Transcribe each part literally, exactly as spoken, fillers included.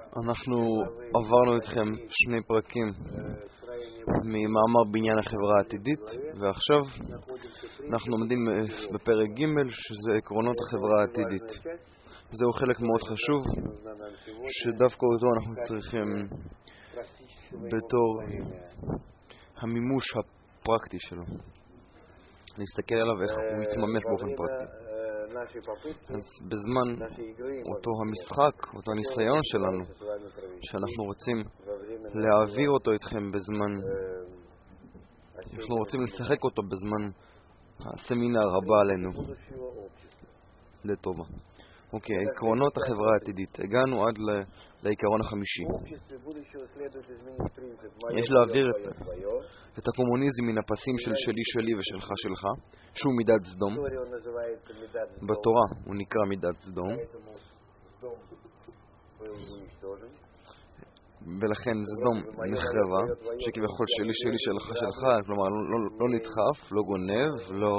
אנחנו עברנו איתכם שני פרקים ממאמר בניין החברה העתידית, ועכשיו אנחנו עומדים בפרק ג' שזה עקרונות החברה העתידית. זהו חלק מאוד חשוב שדווקא אותו אנחנו צריכים בתור המימוש הפרקטי שלו, להסתכל עליו איך הוא מתממש באופן פרקטי. אז בזמן אותו המשחק, אותו הניסיון שלנו, שאנחנו רוצים להעביר אותו איתכם בזמן, אנחנו רוצים לשחק אותו בזמן הסמינר הבא עלינו לטובה. אוקיי, עקרונות החברה העתידית. הגענו עד ל- לעיקרון החמישי. יש להעביר את, את הקומוניזם מן הפסים של שלי שלי ושלך שלך, שהוא מידת סדום. בתורה הוא נקרא מידת סדום, ולכן סדום נחרבה, שכביכול שלי שלי שלך שלך, כלומר לא, לא, לא נדחף, לא גונב, לא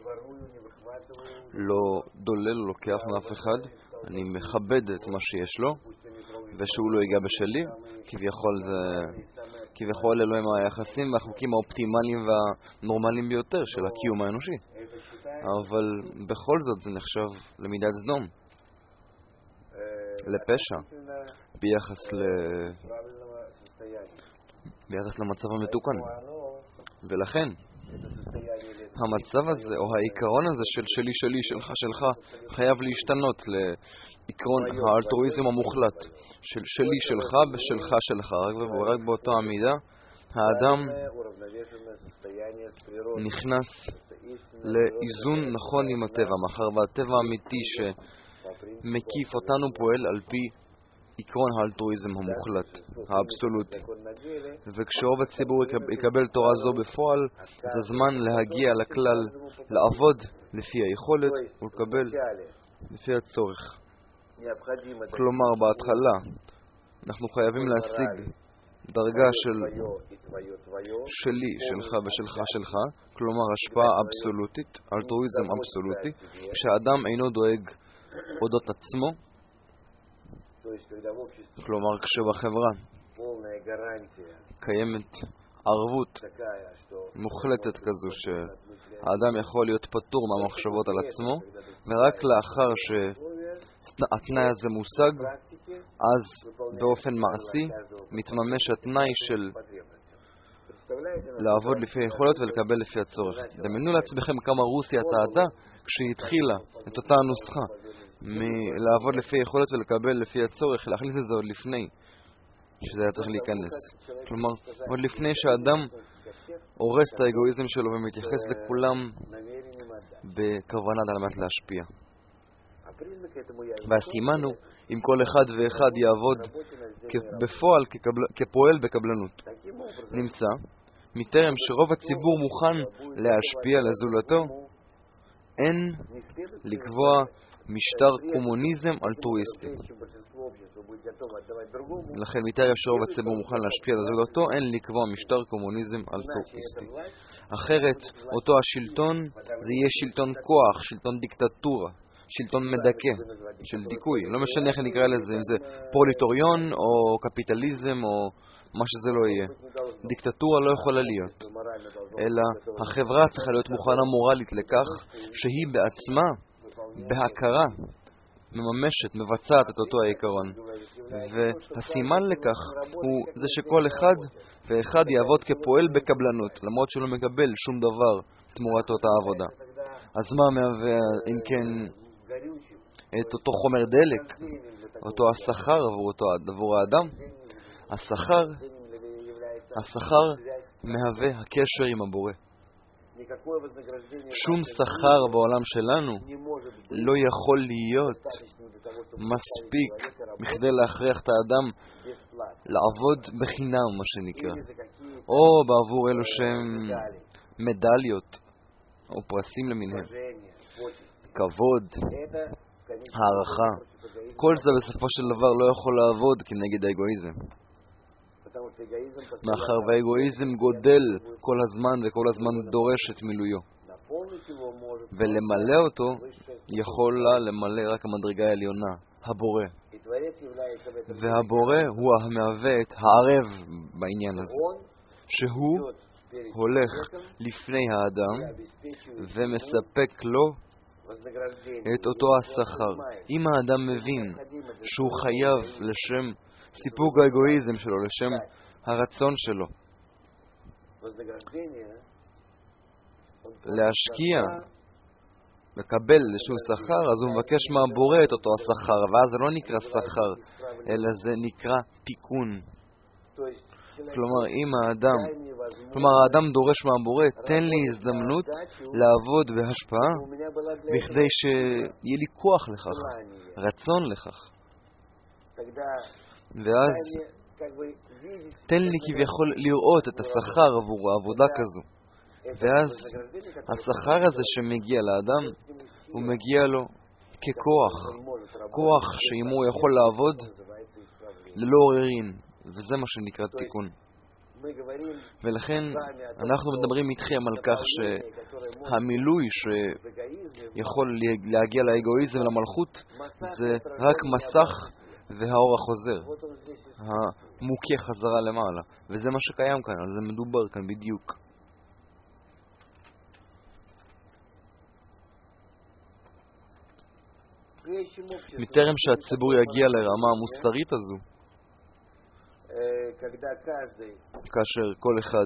לא דולל, לא לוקח מאף אחד. אני מכבד את מה שיש לו ושהוא לא ייגע בשלי. כביכול זה כביכול אלו הם היחסים והחוקים האופטימליים והנורמליים ביותר של הקיום האנושי, אבל בכל זאת זה נחשב למידת סדום, לפשע ביחס ל... ביחס למצב המתוקן. ולכן המצב הזה, או העיקרון הזה של שלי שלי, שלך שלך, חייב להשתנות לעיקרון האלטרואיזם המוחלט של שלי שלך ושלך שלך. רק, רק באותה המידה האדם נכנס לאיזון נכון עם הטבע, מאחר והטבע האמיתי שמקיף אותנו פועל על פי עקרון האלטרואיזם המוחלט, האבסולוטי. וכשרוב הציבור יקבל תורה זו בפועל, זה זמן להגיע לכלל, לעבוד לפי היכולת ולקבל לפי הצורך. כלומר, בהתחלה אנחנו חייבים להשיג דרגה של שלי, שלך ושלך שלך, כלומר השפעה אבסולוטית, אלטרואיזם אבסולוטי, כשאדם אינו דואג אודות עצמו. כלומר, כשבחברה קיימת ערבות מוחלטת כזו שהאדם יכול להיות פטור מהמחשבות על עצמו, ורק לאחר שהתנאי הזה מושג, אז באופן מעשי מתממש התנאי של לעבוד לפי היכולת ולקבל לפי הצורך. דמיינו לעצמכם כמה רוסיה טעתה כשהתחילה את אותה הנוסחה מלעבוד לפי היכולת ולקבל לפי הצורך, להכניס את זה עוד לפני שזה היה צריך להיכנס. כלומר, עוד לפני שאדם הורס את האגואיזם שלו ומתייחס לכולם בכוונת על מנת להשפיע. והסימן הוא אם כל אחד ואחד יעבוד בפועל כפועל בקבלנות. נמצא מטרם שרוב הציבור מוכן להשפיע לזולתו, אין לקבוע משטר קומוניזם אלטרואיסטי. לכן מטרם שרוב הציבור מוכן להשפיע לזולתו, אין לקבוע משטר קומוניזם אלטרואיסטי. אחרת אותו השלטון זה יהיה שלטון כוח, שלטון דיקטטורה, שלטון מדכא, של דיכוי. לא משנה איך נקרא לזה, אם זה פרוליטוריון או קפיטליזם או מה שזה לא יהיה. דיקטטורה לא יכולה להיות, אלא החברה צריכה להיות מוכנה מורלית לכך שהיא בעצמה, בהכרה, מממשת, מבצעת את אותו העיקרון. והסימן לכך הוא זה שכל אחד ואחד יעבוד כפועל בקבלנות, למרות שלא מקבל שום דבר תמורת אותה עבודה. אז מה מהווה, אם כן, את אותו חומר דלק, אותו השכר עבור, אותו, עבור האדם? השכר, השכר מהווה הקשר עם הבורא. שום שכר בעולם שלנו לא יכול להיות מספיק בכדי להכריח את האדם לעבוד בחינם, מה שנקרא, או בעבור אלו שהם מדליות או פרסים למיניהם, כבוד, הערכה. כל זה בסופו של דבר לא יכול לעבוד כנגד האגואיזם, מאחר והאגואיזם גודל כל הזמן וכל הזמן דורש את מילויו, ולמלא אותו יכולה למלא רק המדרגה העליונה, הבורא. והבורא הוא המהווה את הערב בעניין הזה, שהוא הולך לפני האדם ומספק לו את אותו השכר. אם האדם מבין שהוא חייב לשם סיפוק האגואיזם שלו, לשם הרצון שלו להשקיע, לקבל איזשהו שכר, אז הוא מבקש מהבורא את אותו השכר, ואז זה לא נקרא שכר, אלא זה נקרא תיקון. כלומר, אם האדם, כלומר, האדם דורש מהבורא, תן לי הזדמנות לעבוד בהשפעה, בכדי שיהיה לי כוח לכך, רצון לכך. ואז תן לי כביכול לראות את השכר עבור העבודה כזו. ואז השכר הזה שמגיע לאדם, הוא מגיע לו ככוח, כוח שאם הוא יכול לעבוד ללא עוררין, וזה מה שנקרא תיקון. ולכן אנחנו מדברים איתכם על כך שהמילוי שיכול להגיע לאגואיזם ולמלכות זה רק מסך והאור החוזר, המוכה חזרה למעלה, וזה מה שקיים כאן, על זה מדובר כאן בדיוק. מטרם שהציבור יגיע לרמה המוסרית הזו, כאשר כל אחד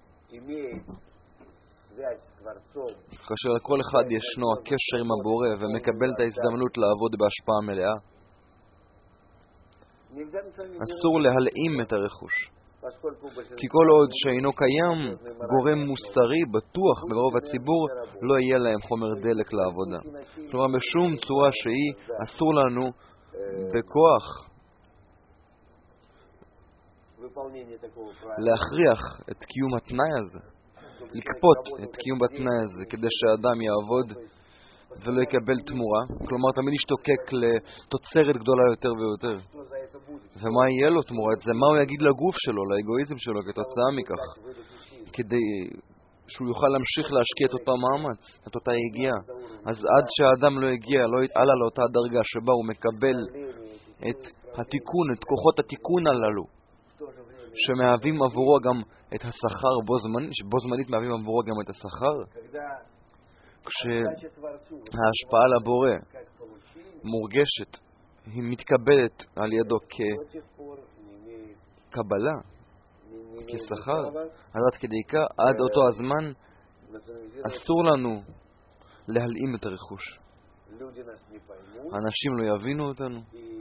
כאשר לכל אחד ישנו הקשר עם הבורא ומקבל את ההזדמנות לעבוד בהשפעה מלאה, אסור להלאים את הרכוש, כי כל עוד שאינו קיים גורם מוסרי בטוח ברוב הציבור, לא יהיה להם חומר דלק לעבודה. כלומר, בשום צורה שהיא אסור לנו בכוח להכריח את קיום התנאי הזה, לקפות את קיום התנאי הזה, כדי שהאדם יעבוד ולא יקבל תמורה. כלומר, תמיד ישתוקק לתוצרת גדולה יותר ויותר. ומה יהיה לו תמורת זה? מה הוא יגיד לגוף שלו, לאגואיזם שלו, כתוצאה מכך, כדי שהוא יוכל להמשיך להשקיע את אותו מאמץ, את אותה יגיעה. אז עד שהאדם לא יגיע, לא יתעלה לאותה דרגה שבה הוא מקבל את התיקון, את כוחות התיקון הללו, שמהווים עבורו גם את השכר בו זמנית, שבו זמנית מהווים עבורו גם את השכר, כשההשפעה לבורא מורגשת, היא מתקבלת על ידו כקבלה, כשכר, אז עד כדי כך, עד אותו הזמן, אסור לנו להלאים את הרכוש. אנשים לא יבינו אותנו,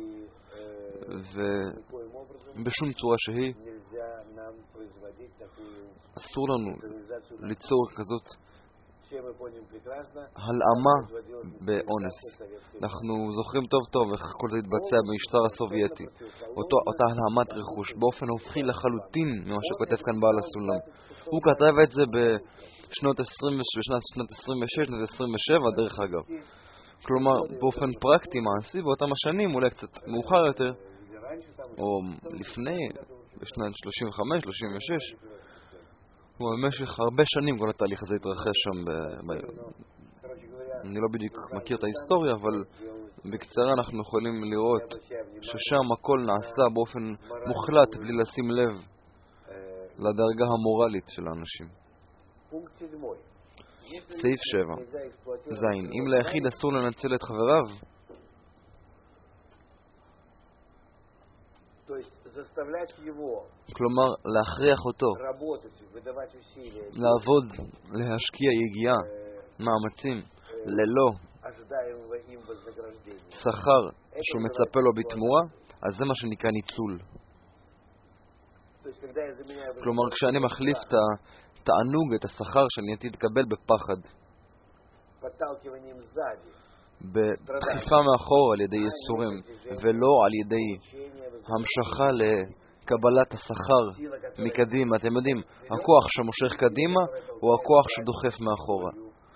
ובשום צורה שהיא אסור לנו ליצור כזאת הלאמה באונס. אנחנו זוכרים טוב טוב איך כל זה התבצע במשטר הסובייטי, אותו, אותה הלאמת רכוש באופן הופכי לחלוטין ממה שכותב כאן בעל הסולם. הוא כתב את זה בשנות עשרים ושש עשרים ושבע דרך אגב. כלומר, באופן פרקטי מעשי באותם השנים, אולי קצת מאוחר יותר, או לפני, בשנת שלושים וחמש שלושים ושש, במשך הרבה שנים כל התהליך הזה התרחש שם. ב... ב... אני לא בדיוק מכיר את ההיסטוריה, אבל בקצרה אנחנו יכולים לראות ששם הכל נעשה באופן מוחלט, בלי לשים לב לדרגה המורלית של האנשים. סעיף שבע זין, אם ליחיד אסור לנצל את חבריו, כלומר להכריח אותו לעבוד, להשקיע יגיעה, מאמצים, ללא שכר שהוא מצפה לו בתמורה, אז זה מה שנקרא ניצול. כלומר, כשאני מחליף את התענוג, את השכר שאני עתיד לקבל בפחד, בדחיפה מאחור על ידי יסורים, ולא על ידי המשכה לקבלת השכר מקדימה. אתם יודעים, הכוח שמושך קדימה הוא הכוח שדוחף מאחורה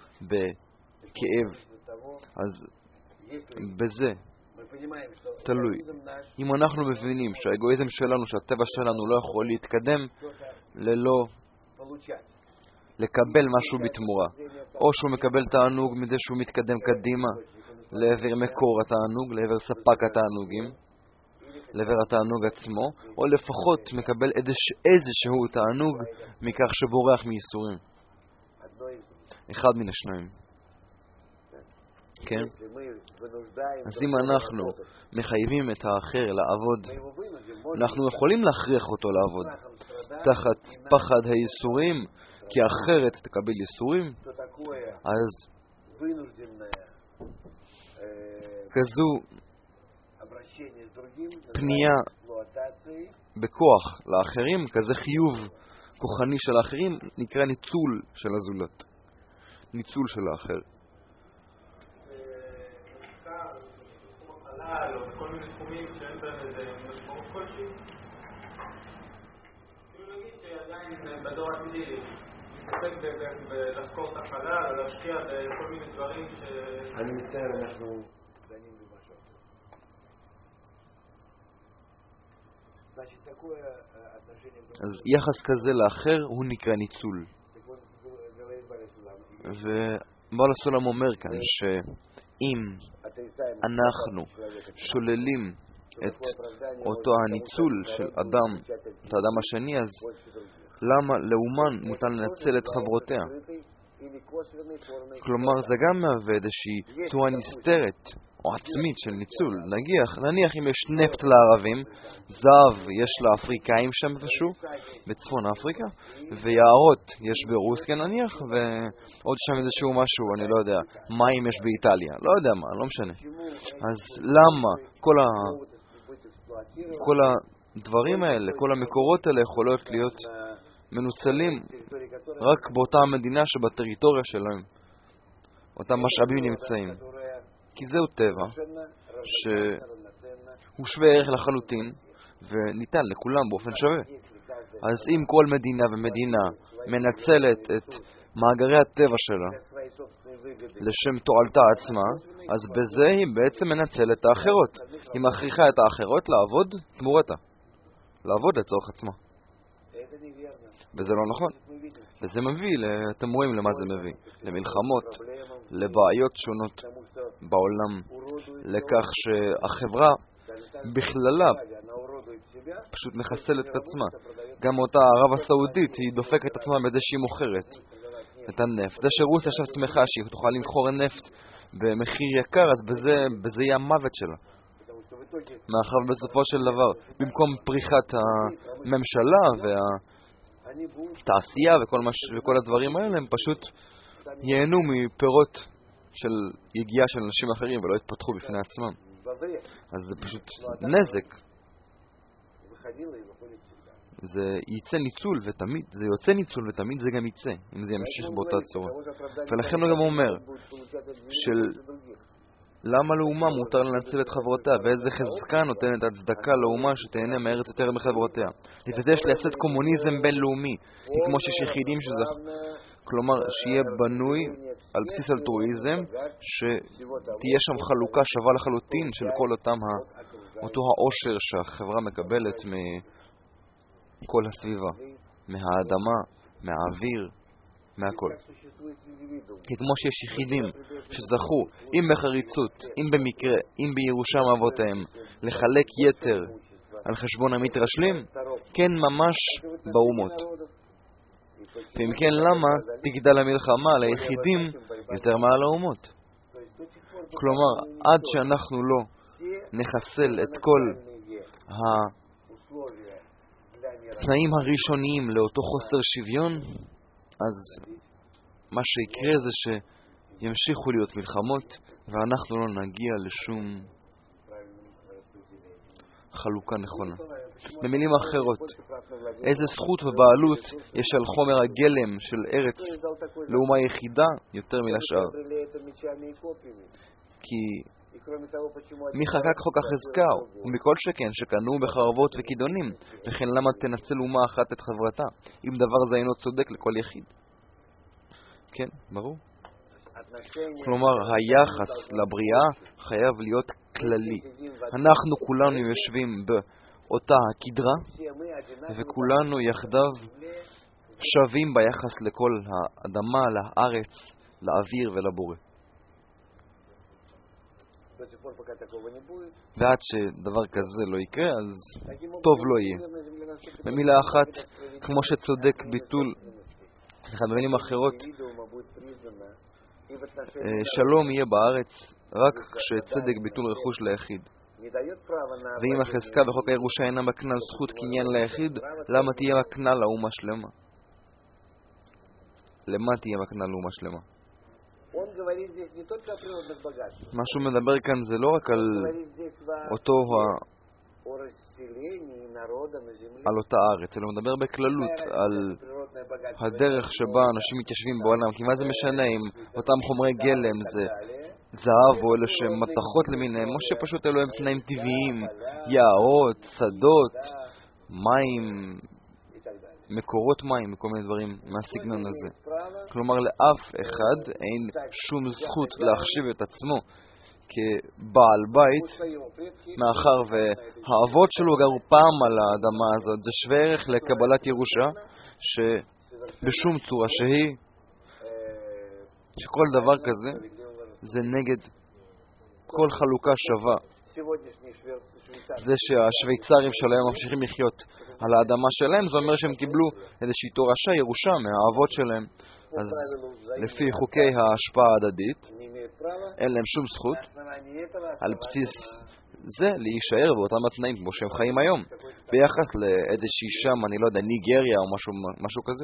בכאב. אז בזה תלוי. אם אנחנו מבינים שהאגואיזם שלנו, שהטבע שלנו לא יכול להתקדם ללא לקבל משהו בתמורה, או שהוא מקבל תענוג מזה שהוא מתקדם קדימה לעבר מקור התענוג, לעבר ספק התענוגים, לעבר התענוג עצמו, או לפחות מקבל איזשהו תענוג מכך שבורח מייסורים. אחד מן השניים. כן? אז אם אנחנו מחייבים את האחר לעבוד, אנחנו יכולים להכריח אותו לעבוד תחת פחד הייסורים, כי אחרת תקבל ייסורים. אז כזו פנייה בכוח לאחרים, כזה חיוב כוחני של האחרים, נקרא ניצול של הזולת. ניצול של האחר. או בכל מיני תחומים שאין בהם איזה משמעות כלשהי. כאילו נגיד שעדיין בדור עתידי מתעסק בלחקור את החלל או להשקיע בכל מיני דברים ש... אני מצטער, אנחנו דנים במשהו אחר. אז יחס כזה לאחר הוא נקרא ניצול. ובעל הסולם אומר כאן שאם אנחנו שוללים את אותו הניצול של אדם, את האדם השני, אז למה לאומן מותר לנצל את חברותיה? כלומר, זה גם מהווה איזושהי תנועה נסתרת או עצמית של ניצול. נניח, נניח אם יש נפט לערבים, זהב יש לאפריקאים שם איפשהו, בצפון אפריקה, ויערות יש ברוסיה נניח, ועוד שם איזשהו משהו, אני לא יודע, מים יש באיטליה, לא יודע מה, לא משנה. אז למה כל, ה... כל הדברים האלה, כל המקורות האלה יכולות להיות מנוצלים רק באותה המדינה שבטריטוריה שלהם, אותם משאבים נמצאים? כי זהו טבע שהוא שווה ערך לחלוטין וניתן לכולם באופן שווה. אז אם כל מדינה ומדינה מנצלת את מאגרי הטבע שלה לשם תועלתה עצמה, אז בזה היא בעצם מנצלת את האחרות. היא מכריחה את האחרות לעבוד תמורתה, לעבוד לצורך עצמה. וזה לא נכון. וזה מביא, אתם רואים למה זה מביא, למלחמות, לבעיות שונות בעולם, לכך שהחברה בכללה פשוט מחסלת את עצמה. גם אותה ערב הסעודית היא דופקת את עצמה בזה שהיא מוכרת את הנפט. זה שרוסיה עכשיו שמחה שהיא תוכל למכור נפט במחיר יקר, אז בזה, בזה יהיה המוות שלה. מאחר בסופו של דבר, במקום פריחת הממשלה וה... תעשייה וכל, מש... וכל הדברים האלה, הם פשוט ייהנו מפירות של יגיעה של אנשים אחרים ולא יתפתחו בפני עצמם. אז זה פשוט נזק. זה יצא ניצול ותמיד, זה יוצא ניצול ותמיד זה גם יצא, אם זה ימשיך באותה צורה. ולכן הוא גם אומר של למה לאומה מותר לנצל את חברותיה, ואיזה חזקה נותנת הצדקה לאומה שתהנה מארץ יותר מחברותיה. לפני יש לעשות קומוניזם בינלאומי, כי כמו שיש יחידים שזה, כלומר שיהיה בנוי על בסיס אלטרואיזם, שתהיה שם חלוקה שווה לחלוטין של כל אותם ה... אותו העושר שהחברה מקבלת מכל הסביבה, מהאדמה, מהאוויר, מהכל. כי כמו שיש יחידים שזכו, אם בחריצות, אם במקרה, אם בירושה מאבותיהם, לחלק יתר על חשבון המתרשלים, כן ממש באומות. ואם כן, למה תגדל המלחמה על היחידים יותר מעל האומות? כלומר, עד שאנחנו לא נחסל את כל התנאים הראשוניים לאותו חוסר שוויון, אז מה שיקרה זה שימשיכו להיות מלחמות ואנחנו לא נגיע לשום חלוקה נכונה. במילים אחרות, איזה זכות ובעלות יש על חומר הגלם של ארץ לאומה יחידה יותר מלשאר? כי מי חקק חוק החזקה, ומכל שכן שקנו בחרבות וכידונים, וכן למה תנצל אומה אחת את חברתה, אם דבר זה אינו צודק לכל יחיד? כן, ברור. כלומר, היחס לבריאה חייב להיות כללי. אנחנו כולנו יושבים באותה הכדרה, וכולנו יחדיו שווים ביחס לכל האדמה, לארץ, לאוויר ולבורא. до тех пор, пока такого не будет, ועד שדבר כזה לא יקרה, אז таким טוב образом, לא יהיה. мир на земле наступит במילה אחת, כמו שצודק ביטול, במילים אחרות, индивидуума будет признано и в אה, отношении שלום יהיה בארץ רק כשצדק ביטול רכוש ליחיד. не дает права на ואם החזקה בחוק הירושה אינה מקנה זכות קניין ליחיד, למה תהיה מקנה לאומה שלמה? למה תהיה מקנה לאומה שלמה? Он говорит здесь не только о природных богатствах, מה שהוא מדבר כאן זה לא רק על он говорит здесь во- אותו, ה- о расселении народа на земле. על אותה הארץ, אלא הוא מדבר בכללות על Природное богатство הדרך שבה אנשים מתיישבים בעולם, כי מה זה משנה אם אותם חומרי גלם זה זהב או אלה שהם מתכות למיניהם, או שפשוט אלו הם תנאים טבעיים, יערות, שדות, מים, и так далее. מקורות מים, וכל מיני דברים מהסגנון הזה. Право כלומר, לאף אחד אין שום זכות להחשיב את עצמו כבעל בית, своему предке מאחר והאבות שלו גרו פעם על האדמה הזאת. זה שווה ערך לקבלת ירושה, שבשום צורה שהיא, э, שכל דבר כזה, זה נגד כל חלוקה שווה. сегодняшний швейц- швейцар זה שהשוויצרים שלהם ממשיכים לחיות על האדמה שלהם, זה אומר שהם קיבלו איזושהי תורשה, ירושה מהאבות שלהם. по אז правилу взаимного לפי חוקי ההשפעה ההדדית, не имеет права אין להם שום на זכות основании этого על основать בסיס זה להישאר באותם התנאים כמו שהם חיים היום, ביחס לאיזושהי שם, אני לא יודע, ניגריה או משהו, משהו כזה.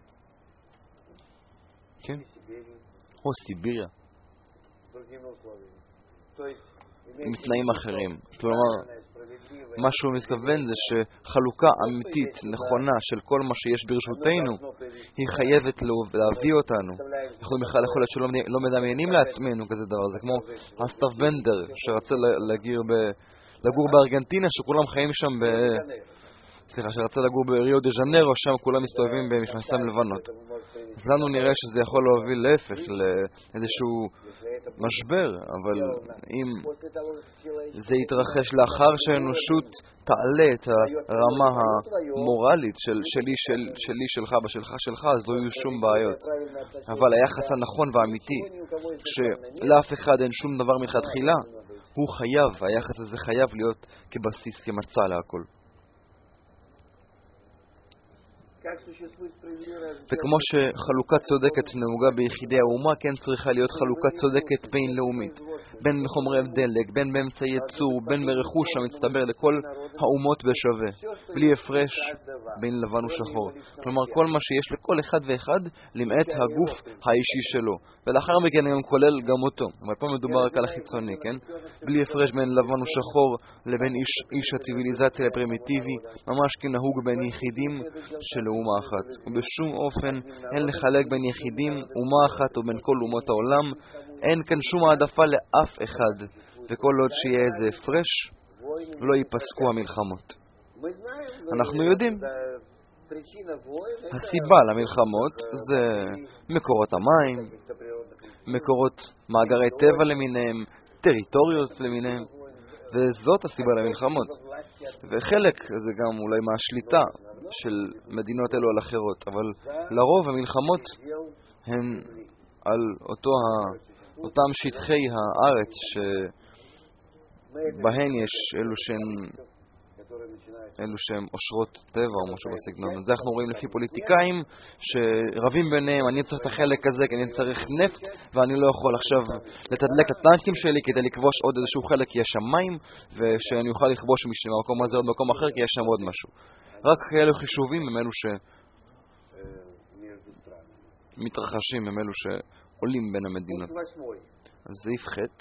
כן? Сибирию או סיביריה, с другими условиями. То есть עם תנאים אחרים. כלומר, правильное, справедливое, מה שהוא מתכוון זה שחלוקה אמיתית, נכונה, של כל מה שיש ברשותנו, должно привести היא חייבת לו- להביא אותנו. представляем אנחנו בכלל יכול להיות שלא לא מדמיינים לעצמנו כזה דבר. זה כמו אסטף ונדר, שרצה ל- לגור, ב, לגור בארגנטינה, שכולם חיים שם ב... סליחה, שרצה לגור בריו דה ז'נרו, שם כולם מסתובבים במכנסיים לבנות. אז לנו נראה שזה יכול להוביל להפך, לאיזשהו משבר, אבל אם после того, как человек זה יתרחש לאחר שהאנושות תעלה את הרמה המורלית של שלי, של, שלי, שלך, בשלך, שלך, אז לא יהיו שום בעיות. правильно относиться, אבל היחס הנכון והאמיתי, ни у кого из כשלאף אחד אין שום דבר מלכתחילה, הוא חייב, היחס הזה חייב להיות כבסיס, כמצע להכל. как существует справедливое וכמו שחלוקה צודקת נהוגה ביחידי האומה, כן צריכה להיות חלוקה צודקת בינלאומית, בין בחומרי דלק, בין באמצעי ייצור, בין ברכוש המצטבר לכל האומות בשווה, בלי הפרש בין לבן ושחור. כלומר, כל מה שיש לכל אחד ואחד למעט הגוף האישי שלו, ולאחר מכן גם כולל גם אותו. אבל פה מדובר רק על החיצוני, כן? בלי הפרש בין לבן ושחור לבין איש, איש הציביליזציה הפרימיטיבי, ממש כנהוג בין יחידים של אומה אחת. ובשום אופן אין לחלק בין יחידים, אומה אחת ובין כל אומות העולם. אין כאן שום העדפה לאף אחד, וכל עוד שיהיה איזה הפרש, לא ייפסקו המלחמות. Мы знаем, אנחנו יודעים, да, причина войн это הסיבה למלחמות זה מקורות המים, каких-то природных מקורות מאגרי טבע למיניהם, טריטוריות למיניהם, וזאת הסיבה למלחמות. власти от וחלק זה גם אולי מהשליטה של מדינות אלו על אחרות, אבל לרוב המלחמות дел הן על אותו ה... אותם שטחי הארץ שבהן יש אלו שהן, которые начинают אלו שהן אושרות טבע או משהו בסגנון. זה אנחנו רואים לפי פוליטיקאים שרבים ביניהם, אני צריך את החלק הזה כי אני צריך נפט ואני לא יכול עכשיו לתדלק את הטנקים שלי כדי לכבוש עוד איזשהו חלק כי יש שם מים, ושאני אוכל לכבוש מהמקום הזה עוד מקום אחר כי יש שם עוד משהו. רק אלו חישובים הם אלו э, между странами. שמתרחשים, הם אלו שעולים בין המדינות. Пункт восьмой. אז סעיף ח'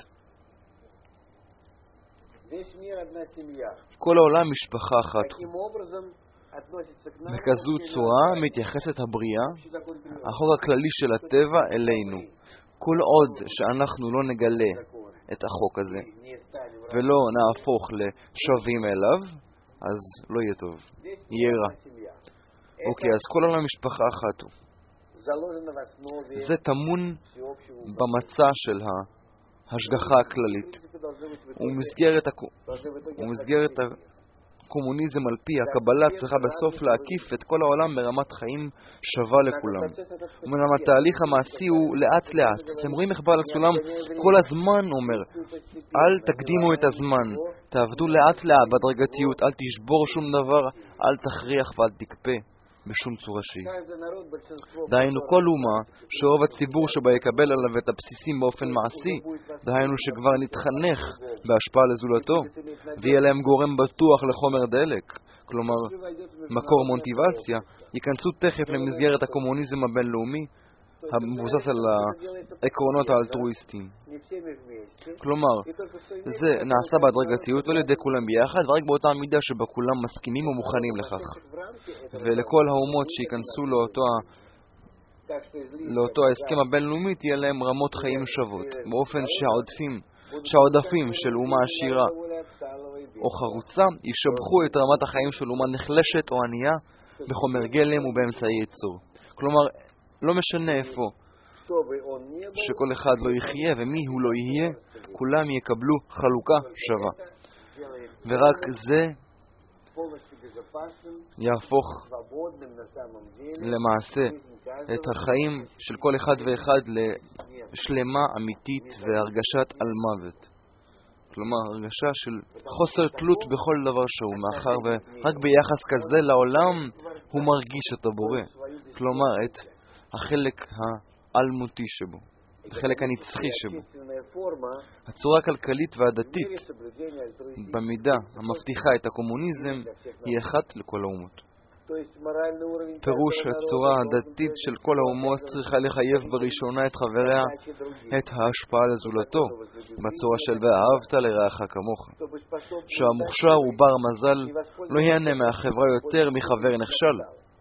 Весь мир одна семья. כל העולם משפחה אחת. Таким образом относится к нам בכזו צורה מתייחסת הבריאה, общий закон природы. החוק הכללי של הטבע אלינו. כל עוד שאנחנו לא נגלה את החוק הזה Не станем ולא נהפוך לשווים אליו, אז לא יהיה טוב, Весь יהיה мир רע. одна семья. אוקיי, אז כל העולם משפחה אחת הוא. Заложено в основе זה טמון всеобщего במצע של ההשגחה הכללית. принципа должны быть в итоге- ומסגרת, הכ... должны в итоге ומסגרת охранять קומוניזם על פי הקבלה צריכה בסוף להקיף את כל העולם ברמת חיים שווה לכולם. אומנם התהליך המעשי הוא לאט לאט. אתם רואים איך בעל הסולם כל הזמן אומר, אל תקדימו את הזמן, תעבדו לאט לאט בהדרגתיות, אל תשבור שום דבר, אל תכריח ואל תקפה בשום צורה שהיא. דהיינו כל אומה שרוב הציבור שבה יקבל עליו את הבסיסים באופן מעשי, דהיינו שכבר נתחנך בהשפעה לזולתו, ויהיה להם גורם בטוח לחומר דלק, כלומר מקור מוטיבציה, ייכנסו תכף למסגרת הקומוניזם הבינלאומי המבוסס על העקרונות האלטרואיסטיים. כלומר, זה נעשה בהדרגתיות, לא לידי כולם ביחד, ורק באותה מידה שבה כולם מסכימים ומוכנים לכך. ולכל האומות שייכנסו לאותו, לאותו ההסכם הבינלאומי תהיה להם רמות חיים שוות, באופן שהעודפים, שהעודפים של אומה עשירה או חרוצה ישבחו את רמת החיים של אומה נחלשת או ענייה בחומר גלם ובאמצעי ייצור. כלומר, לא משנה איפה שכל אחד לא יחיה ומי הוא לא יהיה, כולם יקבלו חלוקה שווה. ורק זה יהפוך למעשה את החיים של כל אחד ואחד לשלמה אמיתית והרגשת על מוות. כלומר, הרגשה של חוסר תלות בכל דבר שהוא, מאחר ורק ביחס כזה לעולם הוא מרגיש את הבורא. כלומר, את החלק האלמותי שבו, החלק הנצחי שבו. הצורה הכלכלית והדתית, במידה המבטיחה את הקומוניזם, היא אחת לכל האומות. פירוש הצורה הדתית של כל האומות צריכה לחייב בראשונה את חבריה את ההשפעה לזולתו, בצורה של ואהבת לרעך כמוך. שהמוכשר ובר מזל לא ייהנה מהחברה יותר מחבר נכשל.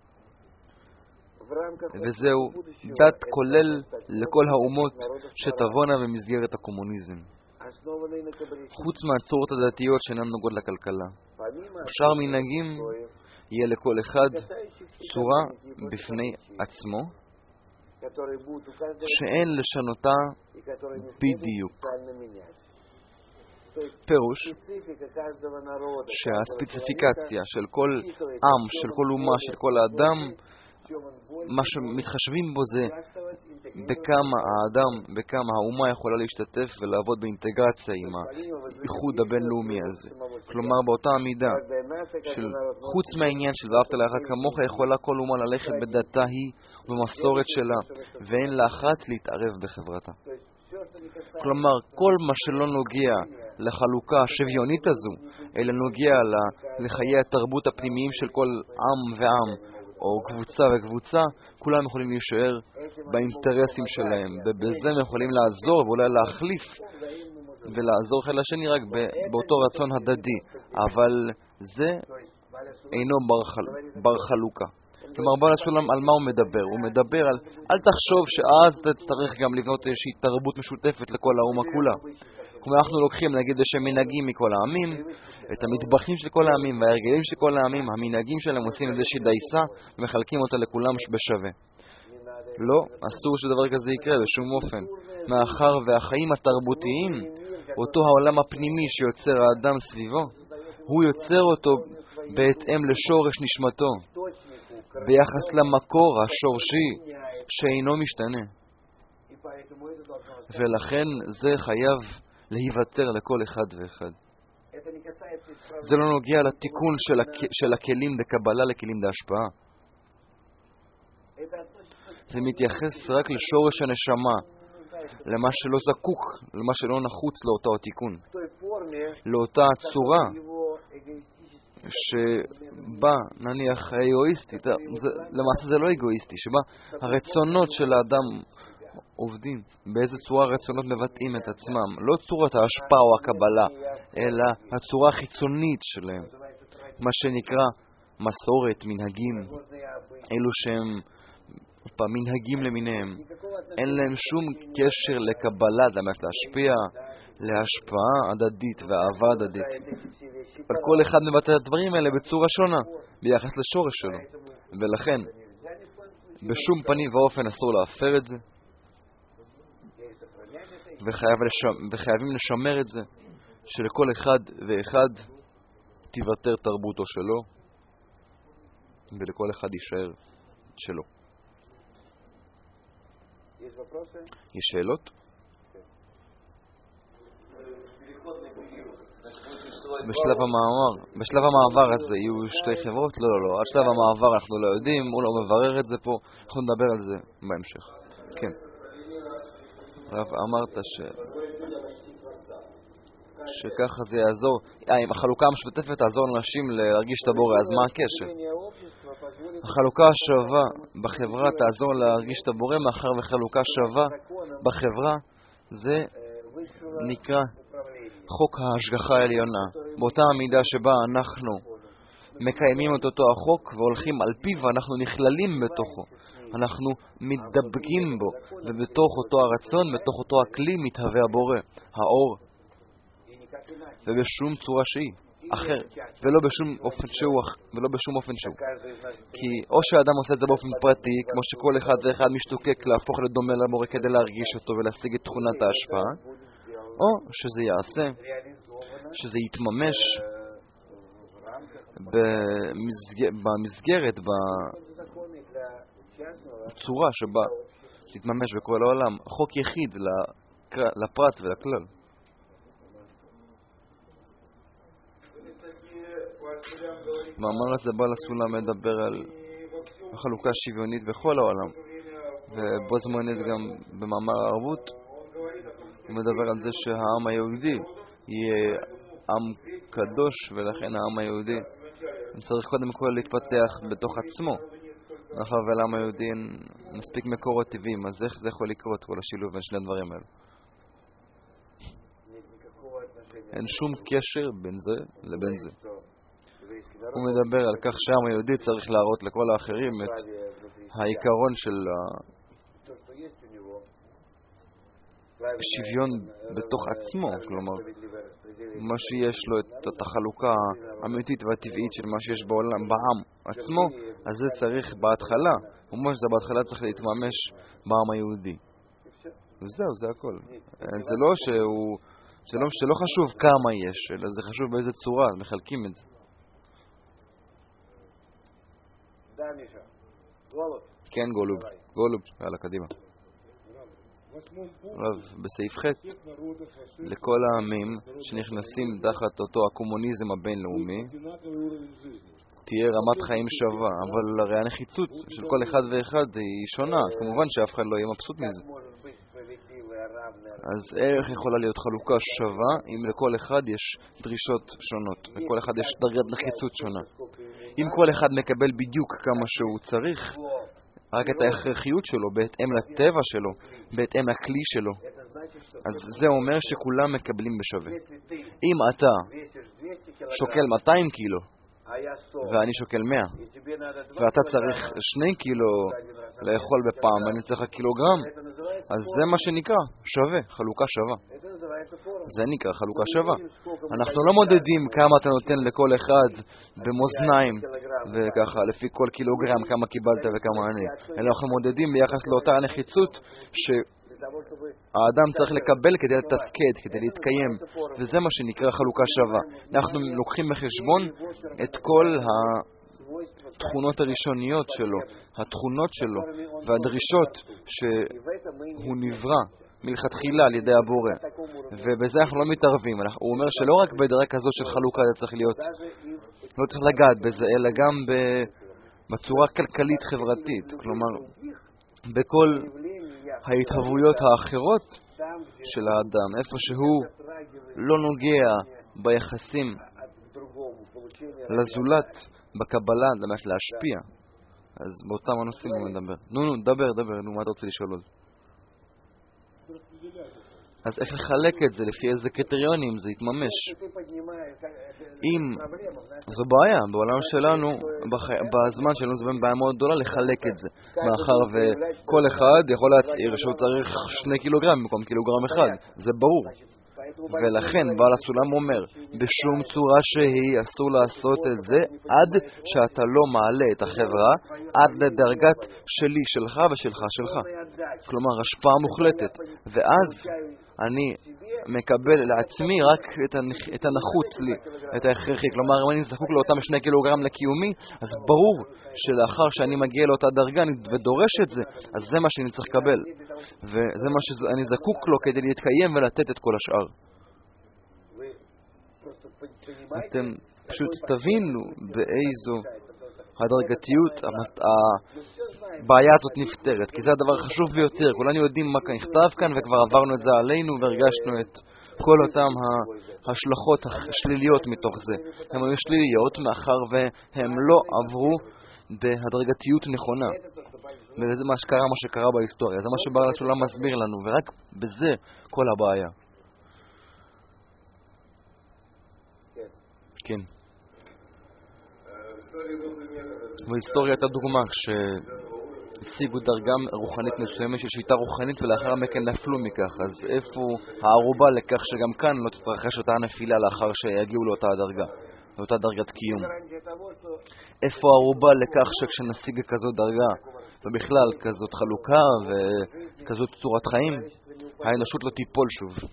וזהו דת כולל לכל האומות שתבונה במסגרת הקומוניזם. חוץ מהצורות הדתיות שאינן נוגעות לכלכלה. שאר מנהגים יהיה לכל אחד צורה בפני עצמו, שאין לשנותה בדיוק. פירוש שהספציפיקציה של כל עם, של כל אומה, של כל האדם, מה שמתחשבים בו זה בכמה האדם, בכמה האומה יכולה להשתתף ולעבוד באינטגרציה עם האיחוד הבינלאומי הזה. כלומר, באותה המידה של חוץ מהעניין של ואהבת לרעך כמוך, יכולה כל אומה ללכת בדתה היא ובמסורת שלה, ואין לאחת להתערב בחברתה. כלומר, כל מה שלא נוגע לחלוקה השוויונית הזו, אלא נוגע לחיי התרבות הפנימיים של כל עם ועם, או קבוצה וקבוצה, כולם יכולים להישאר באינטרסים שלהם, ובזה הם יכולים לעזור ואולי להחליף ולעזור אחד לשני רק באותו רצון הדדי, אבל זה אינו בר, חל... בר חלוקה. כלומר, בעל הסולם על מה הוא מדבר? הוא מדבר על, אל תחשוב שאז תצטרך גם לבנות איזושהי תרבות משותפת לכל האומה כולה. כלומר, אנחנו לוקחים, נגיד, שמנהגים מכל העמים, את המטבחים של כל העמים וההרגלים של כל העמים, המנהגים שלהם עושים איזושהי דייסה ומחלקים אותה לכולם בשווה. לא, אסור שדבר כזה יקרה בשום אופן. מאחר והחיים התרבותיים, אותו העולם הפנימי שיוצר האדם סביבו, הוא יוצר אותו בהתאם לשורש נשמתו, ביחס למקור השורשי שאינו משתנה. ולכן זה חייב להיוותר לכל אחד ואחד. זה לא נוגע לתיקון של, הכ... של הכלים בקבלה לכלים בהשפעה. זה מתייחס רק לשורש הנשמה, למה שלא זקוק, למה שלא נחוץ לאותו התיקון, לאותה צורה שבה נניח האגואיסטית, זה, למעשה זה לא אגואיסטי, שבה הרצונות של האדם עובדים, באיזה צורה הרצונות מבטאים את עצמם, לא צורת ההשפעה או הקבלה, אלא הצורה החיצונית שלהם, מה שנקרא מסורת, מנהגים, אלו שהם מנהגים למיניהם, אין להם שום קשר לקבלה, באמת להשפיע, להשפעה הדדית ואהבה הדדית. אבל כל אחד מבטא את הדברים האלה בצורה שונה, ביחס לשורש שלו, ולכן בשום פנים ואופן אסור להפר את זה, וחייב לשמר, וחייבים לשמר את זה, שלכל אחד ואחד תיוותר תרבותו שלו, ולכל אחד יישאר שלו. יש שאלות? בשלב המעבר, בשלב המעבר הזה יהיו שתי חברות? לא, לא, לא. עד שלב המעבר אנחנו לא יודעים, הוא לא מברר את זה פה, אנחנו נדבר על זה בהמשך. כן. רב, אמרת ש... שככה זה יעזור, אם החלוקה המשותפת תעזור לאנשים להרגיש את הבורא, אז מה הקשר? החלוקה השווה בחברה תעזור להרגיש את הבורא, מאחר וחלוקה שווה בחברה זה נקרא חוק ההשגחה העליונה. באותה המידה שבה אנחנו מקיימים את אותו החוק והולכים על פיו, אנחנו נכללים בתוכו, אנחנו מתדבקים בו, ובתוך אותו הרצון, בתוך אותו הכלי מתהווה הבורא, האור, ובשום צורה שהיא אחר, ולא בשום אופן שהוא, ולא בשום אופן שהוא. כי או שהאדם עושה את זה באופן פרטי, כמו שכל אחד ואחד משתוקק להפוך לדומה לבורא כדי להרגיש אותו ולהשיג את תכונת ההשפעה, או שזה יעשה, שזה יתממש במסגרת, במסגרת בצורה שבה יתממש בכל העולם, חוק יחיד לפרט ולכלל. מאמר הזה בא לסולם מדבר על החלוקה השוויונית בכל העולם, ובו זמנית גם במאמר הערבות הוא מדבר על זה שהעם היהודי יהיה עם קדוש, ולכן העם היהודי צריך קודם כל להתפתח בתוך עצמו, מאחר ולעם היהודי אין מספיק מקורות טבעיים, אז איך זה יכול לקרות כל השילוב בין שני הדברים האלו? אין שום קשר בין זה לבין זה. הוא מדבר על כך שהעם היהודי צריך להראות לכל האחרים את העיקרון של השוויון בתוך עצמו, כלומר מה שיש לו את החלוקה האמיתית והטבעית של מה שיש בעולם, בעם עצמו, אז זה צריך בהתחלה, ומה שזה בהתחלה צריך להתממש בעם היהודי. וזהו, זה הכל. זה לא שהוא, זה לא, שלא חשוב כמה יש, אלא זה חשוב באיזה צורה, מחלקים את זה. כן, גולוב, גולוב, יאללה, קדימה. רב, בסעיף ח' לכל העמים שנכנסים תחת אותו הקומוניזם הבינלאומי תהיה רמת חיים שווה, אבל הרי הנחיצות של כל אחד ואחד היא שונה, כמובן שאף אחד לא יהיה מבסוט מזה. אז איך יכולה להיות חלוקה שווה אם לכל אחד יש דרישות שונות, לכל אחד יש דרגת נחיצות שונה? אם כל אחד מקבל בדיוק כמה שהוא צריך, רק את ההכרחיות שלו, בהתאם לטבע שלו, בהתאם לכלי שלו, אז זה אומר שכולם מקבלים בשווה. אם אתה שוקל מאתיים קילו ואני שוקל מאה, ואתה צריך שני קילו לאכול בפעם ואני צריך קילוגרם, אז זה מה שנקרא שווה, חלוקה שווה. זה נקרא חלוקה שווה. אנחנו לא מודדים כמה אתה נותן לכל אחד במאזניים וככה לפי כל קילוגרם כמה קיבלת וכמה אני, אלא אנחנו מודדים ביחס לאותה הנחיצות שהאדם צריך לקבל כדי לתפקד, כדי להתקיים, וזה מה שנקרא חלוקה שווה. אנחנו לוקחים בחשבון את כל התכונות הראשוניות שלו, התכונות שלו והדרישות שהוא נברא מלכתחילה על ידי הבורא, ובזה אנחנו לא מתערבים. הוא אומר שלא רק בדרך כזאת של חלוקה זה צריך להיות, לא צריך לגעת בזה, אלא גם בצורה כלכלית חברתית, כלומר בכל ההתהוויות האחרות של האדם, איפה שהוא לא נוגע ביחסים לזולת בקבלה, למעט להשפיע, אז באותם הנושאים הוא מדבר. נו נו, דבר, דבר, נו, מה אתה רוצה לשאול עוד? אז איך לחלק את זה, לפי איזה קריטריונים זה יתממש? אם זו בעיה, בעולם שלנו, בזמן שלנו זה בעיה מאוד גדולה לחלק את זה, מאחר וכל אחד יכול להצעיר שהוא צריך שני קילוגרם במקום קילוגרם אחד, זה ברור. ולכן בעל הסולם אומר, בשום צורה שהיא אסור לעשות את זה עד שאתה לא מעלה את החברה עד לדרגת שלי, שלך ושלך, שלך. כלומר, השפעה מוחלטת. ואז אני מקבל לעצמי רק את, הנח... את הנחוץ לי, את ההכרחי. כלומר, אם אני זקוק לאותם שני קילוגרם לקיומי, אז ברור שלאחר שאני מגיע לאותה דרגה ודורש את זה, אז זה מה שאני צריך לקבל. וזה מה שאני זקוק לו כדי להתקיים ולתת את כל השאר. אתם פשוט תבינו באיזו הדרגתיות הבעיה הזאת נפתרת, כי זה הדבר החשוב ביותר. כולנו יודעים מה נכתב כאן וכבר עברנו את זה עלינו והרגשנו את כל אותם ההשלכות השליליות מתוך זה. הן היו שליליות מאחר והם לא עברו בהדרגתיות נכונה. וזה מה שקרה, מה שקרה בהיסטוריה. זה מה שבעל הסולם מסביר לנו, ורק בזה כל הבעיה. כן. בהיסטוריה הייתה דוגמה שהשיגו דרגה רוחנית מסוימת של שיטה רוחנית ולאחר מכן נפלו מכך. אז איפה הערובה לכך שגם כאן לא תתרחש אותה נפילה לאחר שיגיעו לאותה דרגה, לאותה דרגת קיום? איפה הערובה לכך שכשנשיג כזאת דרגה ובכלל כזאת חלוקה וכזאת צורת חיים, האנושות לא תיפול שוב?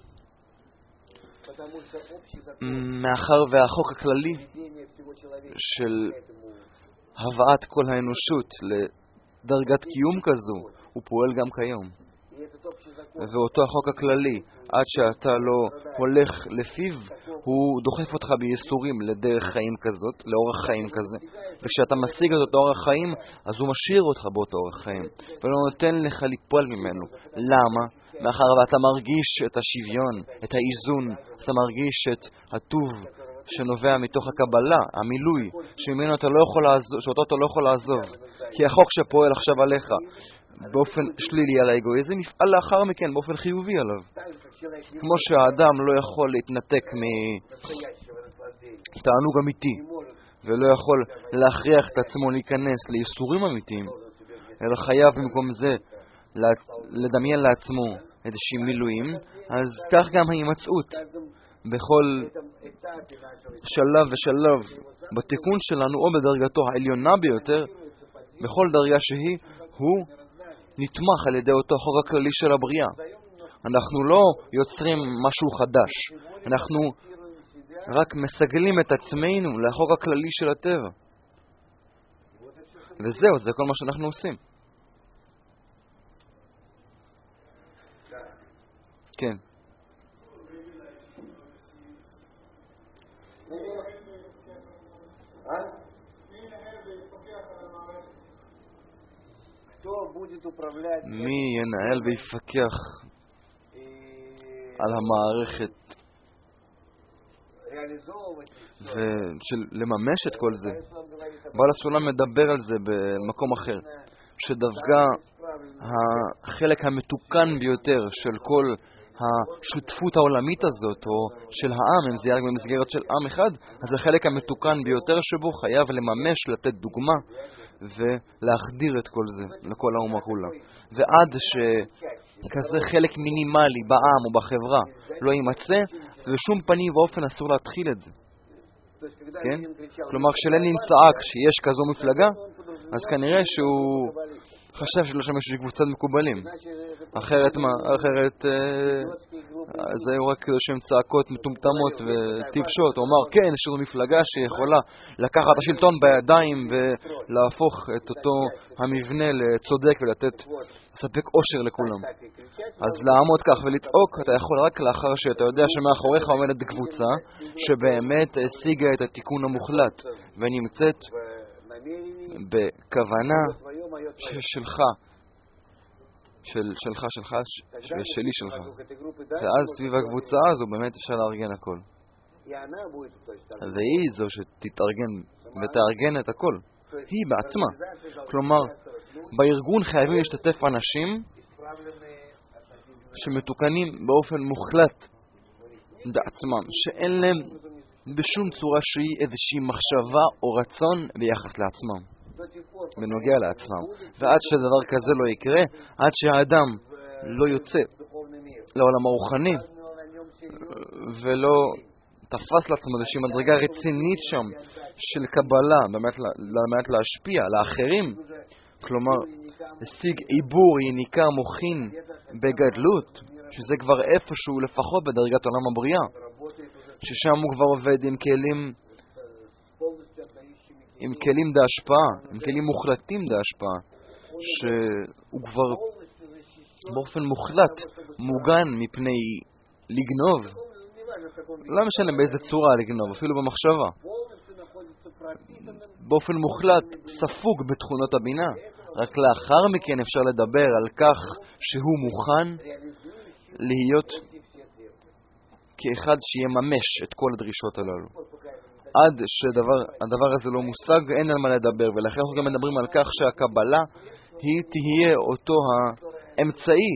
מאחר והחוק הכללי של הבאת כל האנושות לדרגת קיום כזו הוא פועל גם כיום. ואותו החוק הכללי, עד שאתה לא הולך לפיו, הוא דוחף אותך בייסורים לדרך חיים כזאת, לאורח חיים כזה. וכשאתה משיג את אותו אורח חיים, אז הוא משאיר אותך באותו אורח חיים ולא נותן לך ליפול ממנו. למה? מאחר ואתה מרגיש את השוויון, את האיזון, אתה מרגיש את הטוב שנובע מתוך הקבלה, המילוי, שממנו אתה לא יכול לעזוב, שאותו אתה לא יכול לעזוב. כי החוק שפועל עכשיו עליך באופן שלילי על האגואיזם יפעל לאחר מכן באופן חיובי עליו. כמו שהאדם לא יכול להתנתק מתענוג אמיתי ולא יכול להכריח את עצמו להיכנס לייסורים אמיתיים, אלא חייב במקום זה לדמיין לעצמו איזושהי מילואים, אז כך גם ההימצאות בכל שלב ושלב בתיקון שלנו או בדרגתו העליונה ביותר, בכל דרגה שהיא, הוא נתמך על ידי אותו חוק הכללי של הבריאה. אנחנו לא יוצרים משהו חדש, אנחנו רק מסגלים את עצמנו לחוק הכללי של הטבע. וזהו, זה כל מה שאנחנו עושים. כן. מי ינהל ויפקח על המערכת ולממש את כל זה? בעל הסולם מדבר על זה במקום אחר, שדווקא החלק המתוקן ביותר של כל השותפות העולמית הזאת, או של העם, אם זה יהיה במסגרת של עם אחד, אז החלק המתוקן ביותר שבו חייב לממש, לתת דוגמה ולהחדיר את כל זה לכל האומה כולה. ועד שכזה חלק מינימלי בעם או בחברה לא יימצא, בשום פנים ואופן אסור להתחיל את זה. כן? כלומר, כשלנין צעק שיש כזו מפלגה, אז כנראה שהוא חשב שלא שם יש קבוצת מקובלים. אחרת מה? אחרת זה היו רק שם צעקות מטומטמות וטיפשות. הוא אמר, כן, יש לנו מפלגה שיכולה לקחת את השלטון בידיים ולהפוך את אותו המבנה לצודק ולתת, לספק אושר לכולם. אז לעמוד כך ולצעוק, אתה יכול רק לאחר שאתה יודע שמאחוריך עומדת קבוצה שבאמת השיגה את התיקון המוחלט ונמצאת בכוונה שלך, של שלך, שלך, שלי, שלך. ואז סביב הקבוצה הזו באמת אפשר לארגן הכל. והיא זו שתתארגן ותארגן את הכל. היא בעצמה. כלומר, בארגון חייבים להשתתף אנשים שמתוקנים באופן מוחלט בעצמם, שאין להם בשום צורה שהיא איזושהי מחשבה או רצון ביחס לעצמם, בנוגע לעצמם. ועד שדבר כזה לא יקרה, עד שהאדם לא יוצא לעולם הרוחני ולא תפס לעצמו איזושהי מדרגה רצינית שם של קבלה, באמת, באמת להשפיע לאחרים, כלומר השיג עיבור, יניקה, מוכין בגדלות, שזה כבר איפשהו לפחות בדרגת עולם הבריאה, ששם הוא כבר עובד עם כלים, עם כלים בהשפעה, עם כלים מוחלטים בהשפעה, שהוא כבר באופן מוחלט מוגן מפני לגנוב, לא משנה באיזה צורה לגנוב, אפילו במחשבה. באופן מוחלט ספוג בתכונות הבינה. רק לאחר מכן אפשר לדבר על כך שהוא מוכן להיות כאחד שיממש את כל הדרישות הללו. עד שהדבר הזה לא מושג, אין על מה לדבר, ולכן אנחנו גם מדברים על כך שהקבלה היא תהיה אותו האמצעי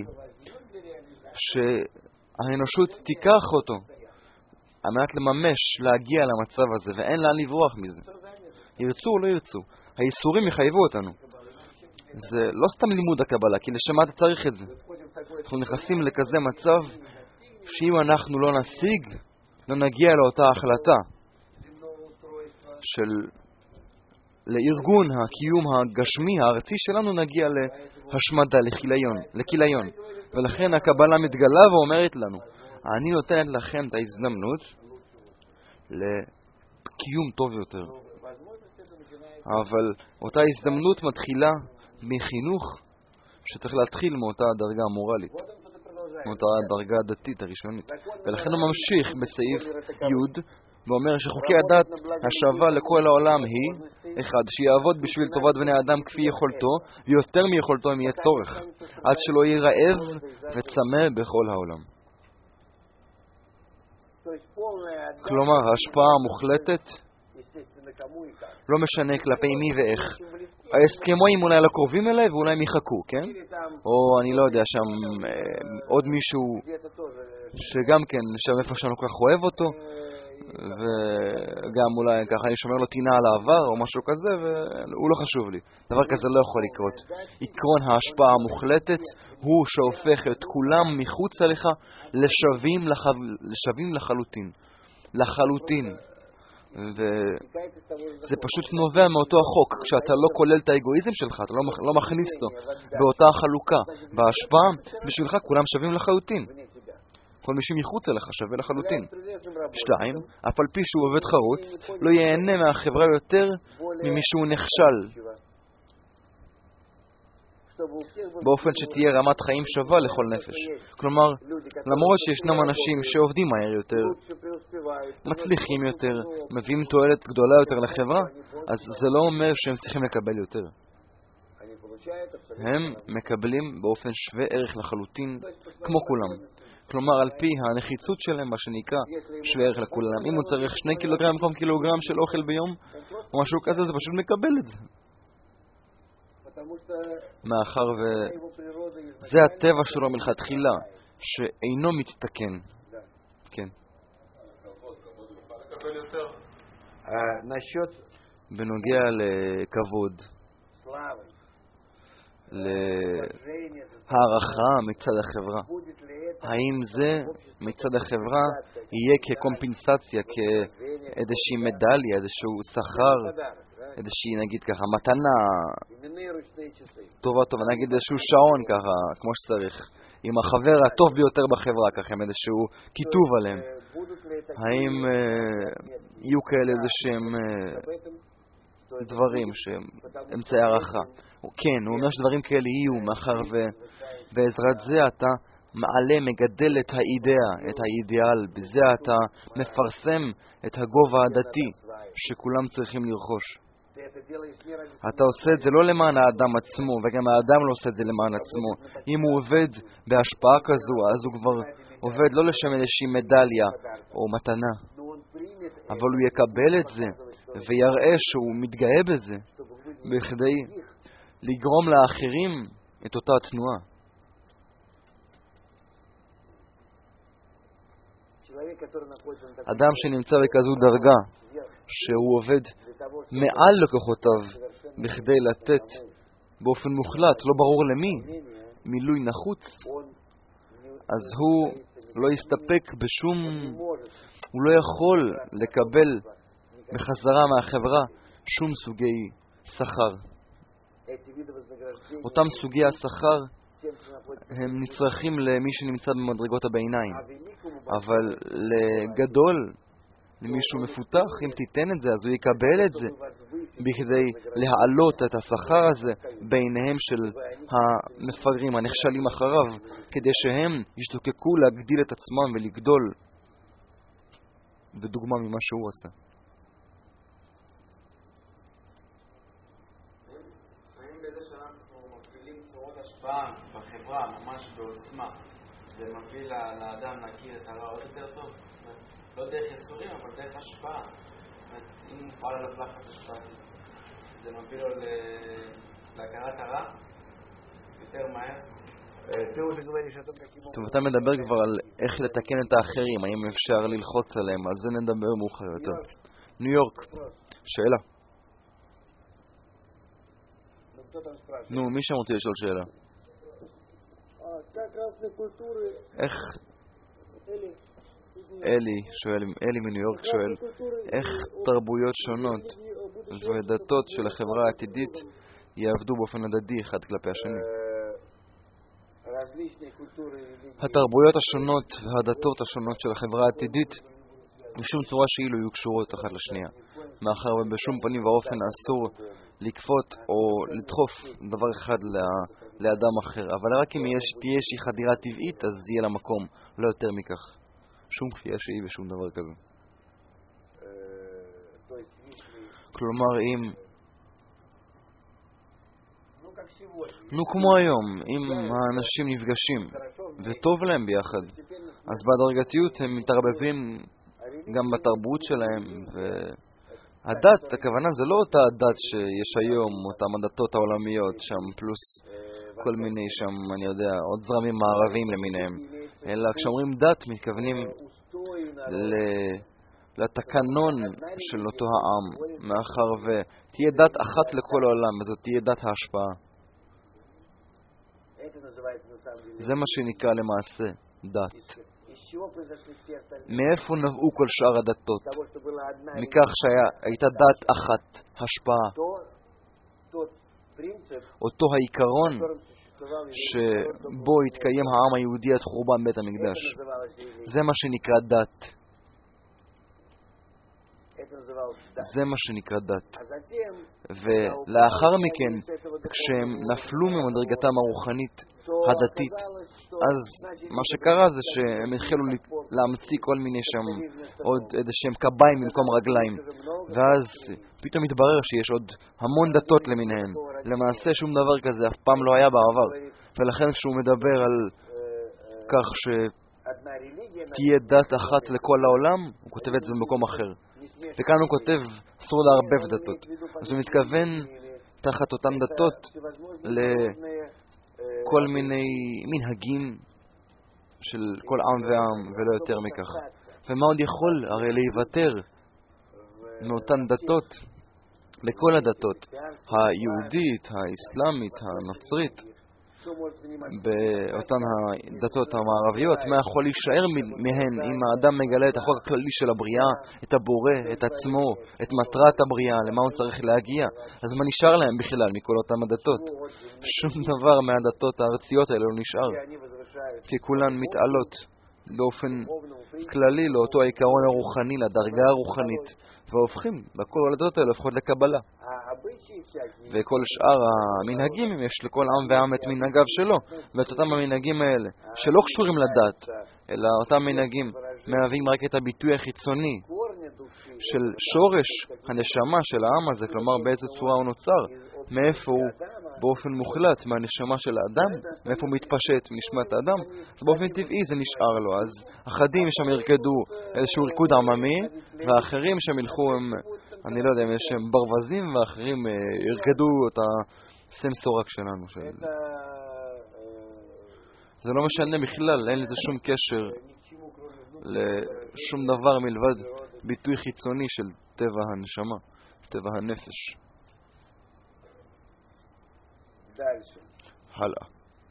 שהאנושות תיקח אותו על מנת לממש, להגיע למצב הזה, ואין לאן לברוח מזה. ירצו או לא ירצו, האיסורים יחייבו אותנו. זה לא סתם לימוד הקבלה, כי לשם מה אתה צריך את זה? אנחנו נכנסים לכזה מצב שאם אנחנו לא נשיג, לא נגיע לאותה החלטה של לארגון הקיום הגשמי הארצי שלנו, נגיע להשמדה, לכיליון, לכיליון. ולכן הקבלה מתגלה ואומרת לנו, אני נותנת לכם את ההזדמנות לקיום טוב יותר. אבל אותה הזדמנות מתחילה מחינוך שצריך להתחיל מאותה הדרגה המורלית, מאותה הדרגה הדתית הראשונית. ולכן הוא ממשיך בסעיף י' ואומר שחוקי הדת השווה לכל העולם היא, אחד, שיעבוד בשביל טובת בני האדם כפי יכולתו, ויותר מיכולתו אם יהיה צורך, עד שלא יהיה רעב וצמא בכל העולם. כלומר, ההשפעה המוחלטת לא משנה כלפי מי ואיך. ההסכמויים אולי לא קרובים אליי ואולי הם יחכו, כן? או אני לא יודע, שם אה, עוד מישהו שגם כן, שם איפה שאני כל כך אוהב אותו, וגם אולי ככה אני שומר לו טינה על העבר או משהו כזה, והוא לא חשוב לי. דבר כזה לא יכול לקרות. עקרון ההשפעה המוחלטת הוא שהופך את כולם מחוץ עליך לשווים, לח... לשווים לחלוטין. לחלוטין. וזה פשוט נובע מאותו החוק. כשאתה לא כולל את האגואיזם שלך, אתה לא, לא מכניס אותו באותה החלוקה. בהשפעה, בשבילך כולם שווים לחלוטין. כל מי שמחוץ אליך שווה לחלוטין. שתיים, אף על פי שהוא עובד חרוץ, לא ייהנה מהחברה יותר ממישהו נכשל. באופן שתהיה רמת חיים שווה לכל נפש. כלומר, למרות שישנם אנשים שעובדים מהר יותר, מצליחים יותר, מביאים תועלת גדולה יותר לחברה, אז זה לא אומר שהם צריכים לקבל יותר. הם מקבלים באופן שווה ערך לחלוטין, כמו כולם. כלומר, על פי הנחיצות שלהם, מה שנקרא, שווה ערך לכולם. אם הוא צריך שני קילוגרם במקום קילוגרם של אוכל ביום, או משהו כזה, זה פשוט מקבל את זה. מאחר וזה הטבע שלו מלכתחילה, שאינו מתתקן. כן. בנוגע לכבוד, להערכה מצד החברה, האם זה מצד החברה יהיה כקומפנסציה, כאיזושהי מדליה, איזשהו שכר, איזושהי נגיד ככה מתנה טובה טובה, נגיד איזשהו שעון ככה כמו שצריך עם החבר הטוב ביותר בחברה, ככה עם איזשהו כיתוב עליהם. האם אה, יהיו כאלה איזשהם אה, דברים שהם אמצעי הערכה? כן, הוא אומר שדברים כאלה יהיו, מאחר ובעזרת זה אתה מעלה, מגדל את האידאה, את האידיאל, בזה אתה מפרסם את הגובה הדתי שכולם צריכים לרכוש. אתה עושה את זה לא למען האדם עצמו, וגם האדם לא עושה את זה למען עצמו. אם הוא עובד בהשפעה כזו, אז הוא כבר עובד לא לשם איזושהי מדליה או מתנה, אבל הוא יקבל את זה ויראה שהוא מתגאה בזה, בכדי לגרום לאחרים את אותה תנועה. אדם שנמצא בכזו דרגה שהוא עובד מעל לקוחותיו בכדי לתת באופן מוחלט, לא ברור למי, מילוי נחוץ, אז הוא לא יסתפק בשום, הוא לא יכול לקבל בחזרה מהחברה שום סוגי שכר. אותם סוגי השכר הם נצרכים למי שנמצא במדרגות הביניים. אבל לגדול, למישהו מפותח, אם תיתן את זה, אז הוא יקבל את זה, בכדי להעלות את השכר הזה ביניהם של המפגרים, הנחשלים אחריו, כדי שהם ישתוקקו להגדיל את עצמם ולגדול. ודוגמה ממה שהוא עשה. האם באיזה שלב אנחנו מפעילים צורות השפעה בחברה, ממש בעוצמה, זה מביא לאדם להכיר את הרע עוד יותר טוב? לא דרך יסורים, אבל דרך השפעה. אם מופעל עליו לחץ השפעתי, זה מביא לו להכרת הרע יותר מהר? טוב, אתה מדבר כבר על איך לתקן את האחרים, האם אפשר ללחוץ עליהם, על זה נדבר מאוחר יותר. ניו יורק, שאלה. נו, מי שם רוצה לשאול שאלה? איך... אלי שואל, אלי מניו יורק שואל, איך תרבויות שונות ודתות של החברה העתידית יעבדו באופן הדדי אחד כלפי השני? התרבויות השונות והדתות השונות של החברה העתידית בשום צורה שהיא לא יהיו קשורות אחת לשנייה, מאחר ובשום פנים ואופן אסור לקפות או לדחוף דבר אחד לאדם אחר, אבל רק אם יש, תהיה שהיא חדירה טבעית, אז יהיה לה מקום, לא יותר מכך. שום כפייה שהיא ושום דבר כזה. כלומר, אם... נו, כמו היום, אם האנשים נפגשים וטוב להם ביחד, אז בהדרגתיות הם מתערבבים גם בתרבות שלהם. והדת, הכוונה זה לא אותה הדת שיש היום, אותם הדתות העולמיות שם, פלוס כל מיני שם, אני יודע, עוד זרמים מערבים למיניהם. אלא כשאומרים דת, מתכוונים לתקנון של אותו העם, מאחר ותהיה דת אחת לכל העולם, וזאת תהיה דת ההשפעה. זה מה שנקרא למעשה דת. מאיפה נבעו כל שאר הדתות? מכך שהייתה דת אחת, השפעה. אותו העיקרון שבו התקיים העם היהודי עד חורבן בית המקדש. זה מה שנקרא דת. זה מה שנקרא דת. ולאחר מכן, כשהם נפלו ממדרגתם הרוחנית הדתית, אז מה שקרה זה שהם התחילו להמציא כל מיני שם עוד איזשהם קביים במקום רגליים, ואז פתאום מתברר שיש עוד המון דתות למיניהן. למעשה שום דבר כזה אף פעם לא היה בעבר, ולכן כשהוא מדבר על כך שתהיה דת אחת לכל העולם, הוא כותב את זה במקום אחר. וכאן הוא כותב, אסור להרבב דתות. אז הוא מתכוון תחת אותן דתות לכל מיני מנהגים של כל עם ועם, ולא יותר מכך. ומה עוד יכול הרי להיוותר מאותן דתות, לכל הדתות, היהודית, האסלאמית, הנוצרית, באותן הדתות המערביות, מה יכול להישאר מהן אם האדם מגלה את החוק הכללי של הבריאה, את הבורא, את עצמו, את מטרת הבריאה, למה הוא צריך להגיע? אז מה נשאר להם בכלל מכל אותם הדתות? שום דבר מהדתות הארציות האלה לא נשאר, כי כולן מתעלות באופן כללי לאותו העיקרון הרוחני, לדרגה הרוחנית, והופכים, בכל הדתות האלה הופכות לקבלה. וכל שאר המנהגים, יש לכל עם ועם את מנהגיו שלו, ואת אותם המנהגים האלה, שלא קשורים לדת, אלא אותם מנהגים מהווים רק את הביטוי החיצוני של שורש הנשמה של העם הזה, כלומר באיזה צורה הוא נוצר, מאיפה הוא באופן מוחלט מהנשמה של האדם, מאיפה הוא מתפשט מנשמת האדם, אז באופן טבעי זה נשאר לו. אז אחדים שם ירקדו איזשהו ריקוד עממי, ואחרים שם ילכו הם, אני לא יודע אם יש הם ברווזים, ואחרים ירקדו את הסמסורק שלנו. של... זה לא משנה בכלל, אין לזה שום קשר לשום דבר מלבד ביטוי חיצוני של טבע הנשמה, טבע הנפש. הלאה.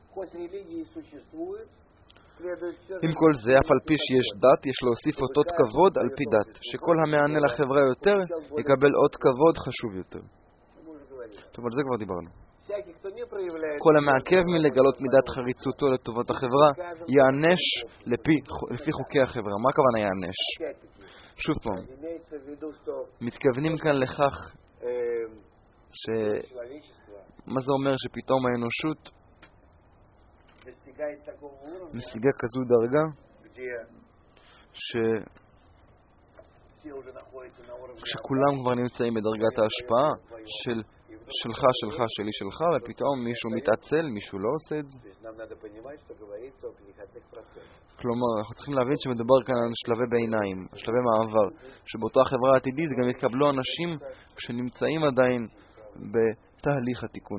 עם כל זה, אף על פי שיש דת, יש להוסיף אותות כבוד על פי דת, שכל המענה לחברה יותר יקבל עוד כבוד חשוב יותר. טוב, על זה כבר דיברנו. כל המעכב מלגלות מידת חריצותו לטובת החברה יענש לפי, לפי חוקי החברה. מה הכוונה יענש? שוב פעם, מתכוונים כאן לכך ש... מה זה אומר שפתאום האנושות משיגה כזו דרגה ש... שכולם כבר נמצאים בדרגת ההשפעה של שלך, שלך, שלי, שלך, ופתאום מישהו מתעצל, מישהו לא עושה את זה. כלומר, אנחנו צריכים להבין שמדובר כאן על שלבי ביניים, שלבי מעבר, שבאותה חברה עתידית גם יקבלו אנשים שנמצאים עדיין בתהליך התיקון.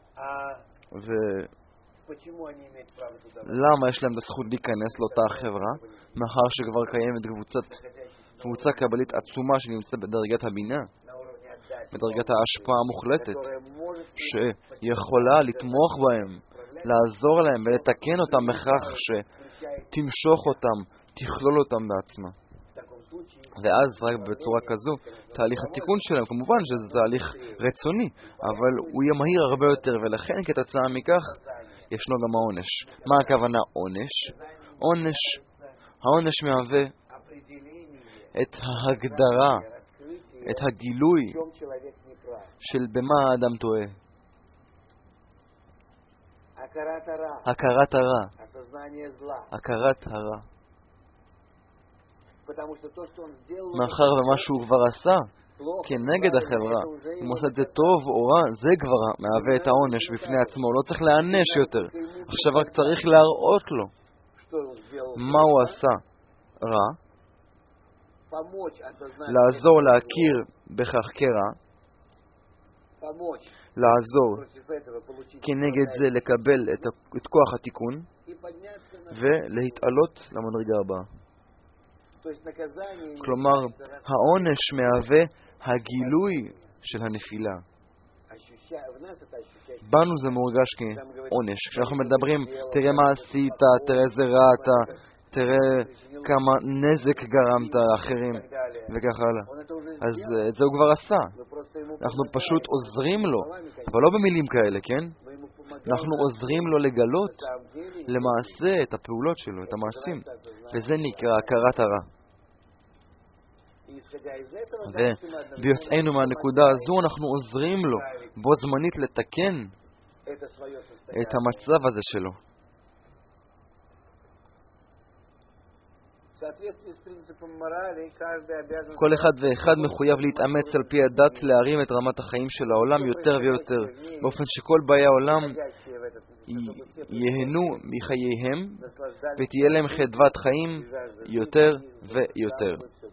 ולמה יש להם את הזכות להיכנס לאותה חברה? מאחר שכבר קיימת קבוצת, קבוצה קבלית עצומה שנמצאת בדרגת הבינה, בדרגת ההשפעה המוחלטת, שיכולה לתמוך בהם, לעזור להם ולתקן אותם בכך שתמשוך אותם, תכלול אותם בעצמה. ואז רק בצורה כזו, תהליך התיקון שלהם, כמובן שזה תהליך רצוני, אבל הוא יהיה מהיר הרבה יותר, ולכן כתוצאה מכך ישנו גם העונש. מה הכוונה עונש? עונש, העונש מהווה את ההגדרה, את הגילוי של במה האדם טועה. הכרת הרע, הכרת הרע. מאחר ומה שהוא כבר עשה כנגד החברה, אם עושה את זה טוב או רע, זה כבר מהווה את העונש בפני עצמו, לא צריך להענש יותר. עכשיו רק צריך להראות לו מה הוא עשה רע, לעזור להכיר בכך כרע, לעזור כנגד זה לקבל את, את כוח התיקון ולהתעלות למדרגה הבאה. כלומר, העונש מהווה הגילוי של הנפילה. בנו זה מורגש כעונש. כשאנחנו מדברים, תראה מה עשית, תראה איזה רע אתה, תראה כמה נזק גרמת לאחרים וכך הלאה. אז את זה הוא כבר עשה. אנחנו פשוט עוזרים לו, אבל לא במילים כאלה, כן? אנחנו עוזרים לו לגלות למעשה את הפעולות שלו, את המעשים. וזה נקרא הכרת הרע. וביוצאנו מהנקודה הזו אנחנו עוזרים לו בו זמנית לתקן את המצב הזה שלו. כל אחד ואחד מחויב להתאמץ על פי הדת להרים את רמת החיים של העולם יותר ויותר, באופן שכל באי העולם ייהנו מחייהם ותהיה להם חדוות חיים יותר ויותר.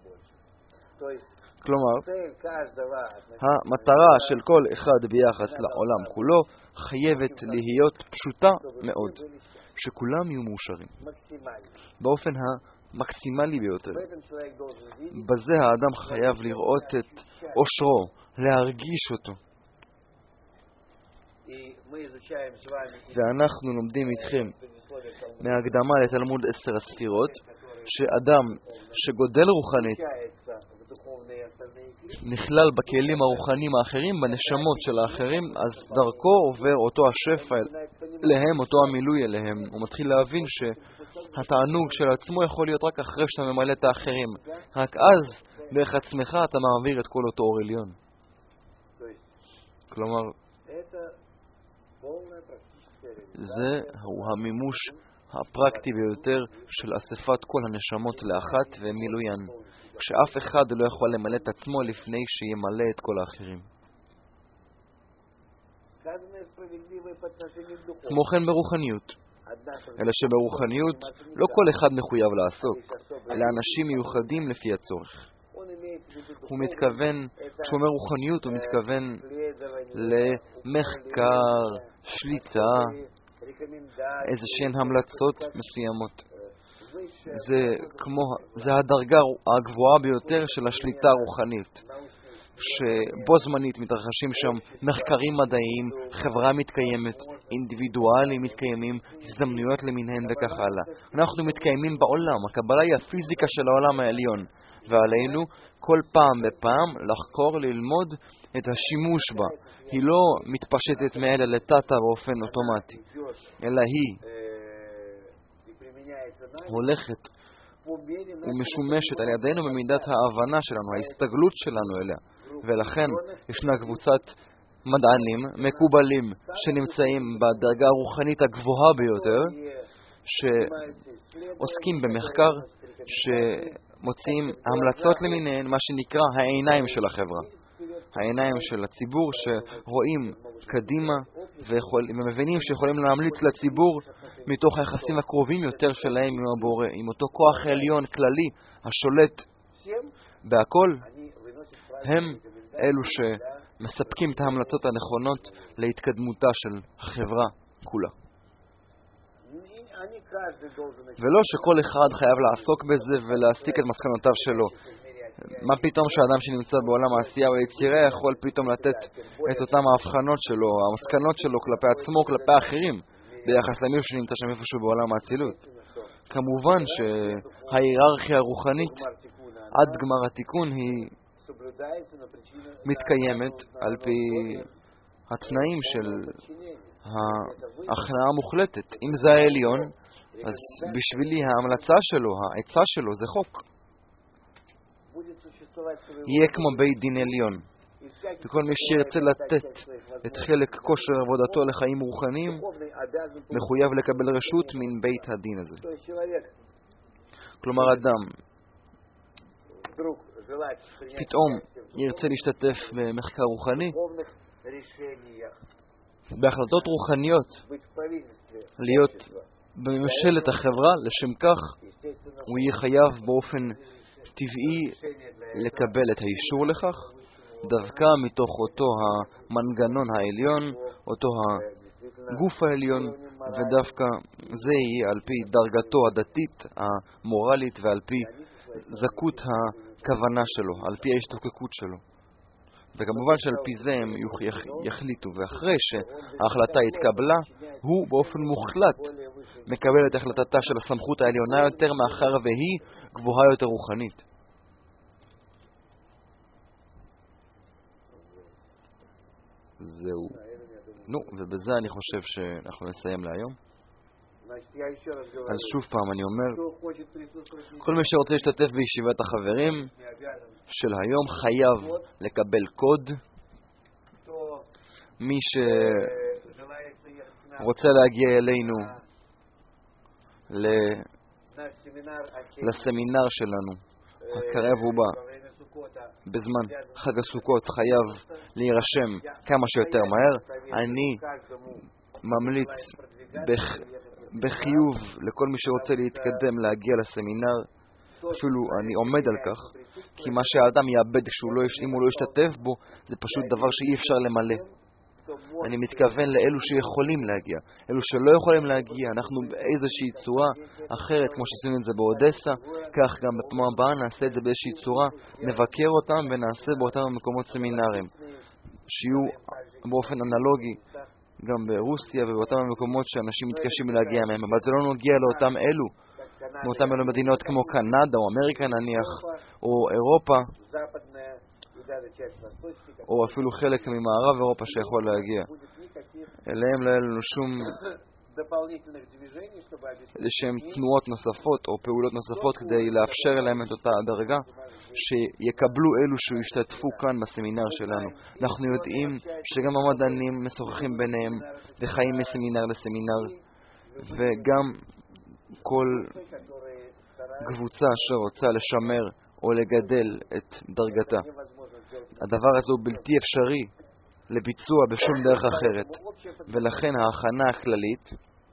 כלומר, המטרה של כל אחד ביחס לעולם כולו חייבת להיות פשוטה מאוד, שכולם יהיו מאושרים באופן המקסימלי ביותר. בזה האדם חייב לראות את אושרו, להרגיש אותו. ואנחנו לומדים איתכם מהקדמה לתלמוד עשר הספירות, שאדם שגודל רוחנית נכלל בכלים הרוחניים האחרים, בנשמות של האחרים, אז דרכו עובר אותו השפע להם, אותו המילוי אליהם. הוא מתחיל להבין שהתענוג של עצמו יכול להיות רק אחרי שאתה ממלא את האחרים. רק אז, דרך עצמך, אתה מעביר את כל אותו אור עליון. כלומר, זה הוא המימוש הפרקטי ביותר של אספת כל הנשמות לאחת ומילוין, כשאף אחד לא יכול למלא את עצמו לפני שימלא את כל האחרים. כמו כן ברוחניות, אלא שברוחניות לא כל אחד מחויב לעסוק, אלא אנשים מיוחדים לפי הצורך. הוא מתכוון, כשהוא אומר רוחניות, הוא מתכוון למחקר, שליטה, איזה שהן המלצות מסוימות. זה כמו, זה הדרגה הגבוהה ביותר של השליטה הרוחנית. שבו זמנית מתרחשים שם מחקרים מדעיים, חברה מתקיימת, אינדיבידואלים מתקיימים, הזדמנויות למיניהן וכך הלאה. אנחנו מתקיימים בעולם, הקבלה היא הפיזיקה של העולם העליון, ועלינו כל פעם בפעם לחקור, ללמוד את השימוש בה. היא לא מתפשטת מאלה לטאטה באופן אוטומטי, אלא היא הולכת ומשומשת על ידינו במידת ההבנה שלנו, ההסתגלות שלנו אליה. ולכן ישנה קבוצת מדענים מקובלים שנמצאים בדרגה הרוחנית הגבוהה ביותר, שעוסקים במחקר, שמוצאים המלצות למיניהן, מה שנקרא העיניים של החברה. העיניים של הציבור שרואים קדימה ומבינים שיכולים להמליץ לציבור מתוך היחסים הקרובים יותר שלהם עם הבורא, עם אותו כוח עליון כללי השולט בהכל. הם אלו שמספקים את ההמלצות הנכונות להתקדמותה של החברה כולה. ולא שכל אחד חייב לעסוק בזה ולהסיק את מסקנותיו שלו. מה פתאום שאדם שנמצא בעולם העשייה או היצירה יכול פתאום לתת את אותם ההבחנות שלו, המסקנות שלו כלפי עצמו, כלפי האחרים, ביחס למישהו שנמצא שם איפשהו בעולם האצילות? כמובן שההיררכיה הרוחנית עד גמר התיקון היא מתקיימת על פי התנאים של ההכנעה המוחלטת. אם זה העליון, אז בשבילי ההמלצה שלו, העצה שלו, זה חוק. יהיה כמו בית דין עליון. וכל מי שירצה לתת את חלק כושר עבודתו לחיים רוחניים, מחויב לקבל רשות מן בית הדין הזה. כלומר, אדם פתאום ירצה להשתתף במחקר רוחני, בהחלטות רוחניות, להיות בממשלת החברה, לשם כך הוא יהיה חייב באופן טבעי לקבל את האישור לכך, דווקא מתוך אותו המנגנון העליון, אותו הגוף העליון, ודווקא זה יהיה על פי דרגתו הדתית, המורלית, ועל פי זכות הכוונה שלו, על פי ההשתוקקות שלו. וכמובן שעל פי זה הם יחליטו, ואחרי שההחלטה התקבלה, הוא באופן מוחלט מקבל את החלטתה של הסמכות העליונה יותר, מאחר והיא גבוהה יותר רוחנית. זהו. נו, ובזה אני חושב שאנחנו נסיים להיום. אז שוב פעם אני אומר, כל מי שרוצה להשתתף בישיבת החברים של היום חייב לקבל קוד. מי שרוצה להגיע אלינו לסמינר שלנו, הקרב ובא, בזמן חג הסוכות חייב להירשם כמה שיותר מהר. אני ממליץ בח... בחיוב לכל מי שרוצה להתקדם להגיע לסמינר, אפילו אני עומד על כך, כי מה שהאדם יאבד כשהוא לא, אם הוא לא ישתתף בו, זה פשוט דבר שאי אפשר למלא. אני מתכוון לאלו שיכולים להגיע. אלו שלא יכולים להגיע, אנחנו באיזושהי צורה אחרת, כמו שעשינו את זה באודסה, כך גם בפעם הבאה נעשה את זה באיזושהי צורה, נבקר אותם ונעשה באותם מקומות סמינרים, שיהיו באופן אנלוגי גם ברוסיה ובאותם המקומות שאנשים מתקשים להגיע מהם, אבל זה לא נוגע לאותם אלו, מאותם אלו מדינות כמו קנדה או אמריקה נניח, או אירופה, או אפילו חלק ממערב אירופה שיכול להגיע. אליהם לא היה לנו שום איזשהם תנועות נוספות או פעולות נוספות כדי לאפשר להם את אותה הדרגה שיקבלו אלו שישתתפו כאן בסמינר שלנו. אנחנו יודעים שגם המדענים משוחחים ביניהם וחיים מסמינר לסמינר, וגם כל קבוצה שרוצה לשמר או לגדל את דרגתה. הדבר הזה הוא בלתי אפשרי לביצוע בשום דרך אחרת, ולכן ההכנה הכללית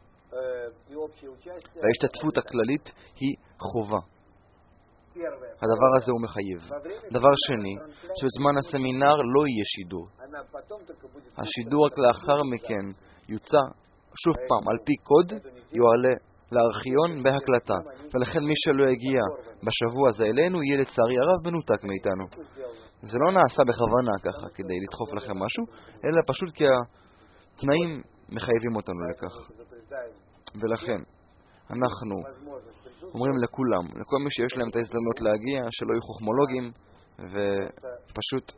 וההשתתפות הכללית היא חובה. הדבר הזה הוא מחייב. דבר שני, שבזמן הסמינר לא יהיה שידור. השידור רק לאחר מכן יוצא שוב פעם על פי קוד, יועלה לארכיון בהקלטה, ולכן מי שלא הגיע בשבוע הזה אלינו יהיה לצערי הרב מנותק מאיתנו. זה לא נעשה בכוונה ככה כדי לדחוף לכם משהו, אלא פשוט כי התנאים מחייבים אותנו לכך. ולכן אנחנו אומרים לכולם, לכל מי שיש להם את ההזדמנות להגיע, שלא יהיו חוכמולוגים, ופשוט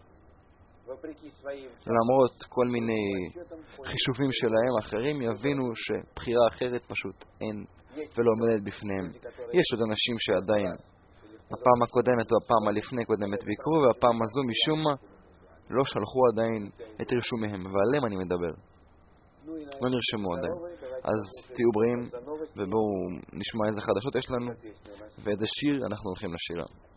למרות כל מיני חישובים שלהם אחרים, יבינו שבחירה אחרת פשוט אין ולא עומדת בפניהם. יש עוד אנשים שעדיין הפעם הקודמת או הפעם הלפני קודמת ביקרו, והפעם הזו משום מה לא שלחו עדיין את רשומיהם, ועליהם אני מדבר. לא נרשמו עדיין. אז תהיו בריאים, ובואו נשמע איזה חדשות יש לנו, ואיזה שיר אנחנו הולכים לשירה.